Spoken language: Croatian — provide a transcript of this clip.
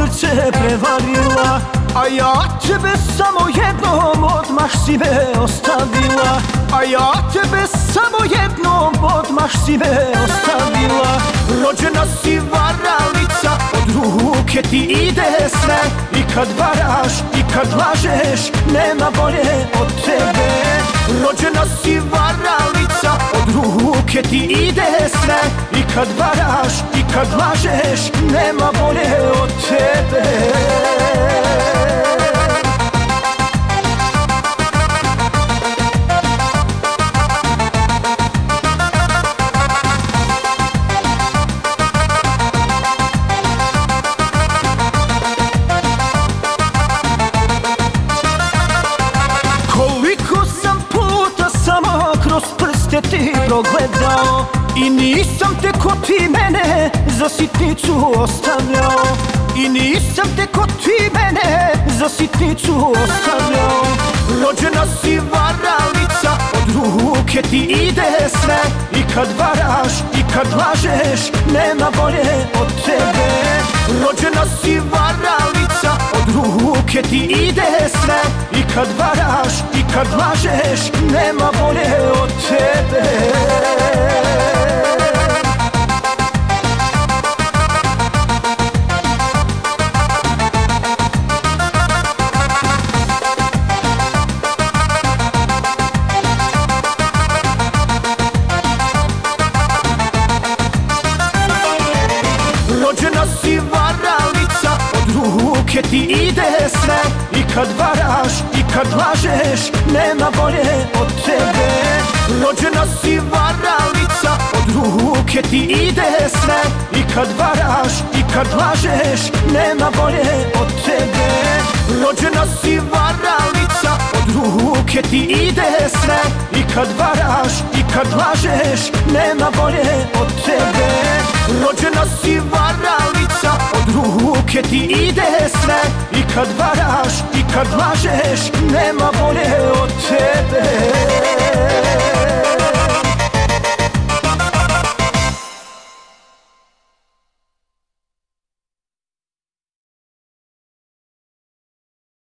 srce prevarila, a ja tebe samo jednom odmah si me ostavila, a ja tebe samo jednom odmah si me ostavila. Rođena si varalica, od ruke ti ide sve, i kad varaš i kad lažeš, nema bolje od tebe. Rođena si varalica, od ruke ti ide sve, i kad varaš i kad lažeš, nema bolje od tebe. Koliko sam puta samo kroz prste ti progledao, i nisam te ko ti mene za sitnicu ostavljao, i nisam te ko ti mene za sitnicu ostavljao. Rođena si varalica, od ruke ti ide sve, i kad varaš i kad lažeš, nema bolje od tebe. Rođena si varalica, od ruke ti ide sve, i kad varaš i kad lažeš, nema bolje od tebe. Rođena si varalica, od ruke ti ide sve, i kad varaš i kad lažeš, nema bolje od tebe. Rođena si varalica, od ruke ti ide sve, i kad varaš i kad lažeš, nema bolje od tebe. Rođena si varalica, od ruke ti ide sve, i kad varaš i kad lažeš, nema bolje od tebe. Rođena si varalica, od ruke ti ide sve, i kad varaš i kad lažeš, nema bolje od tebe.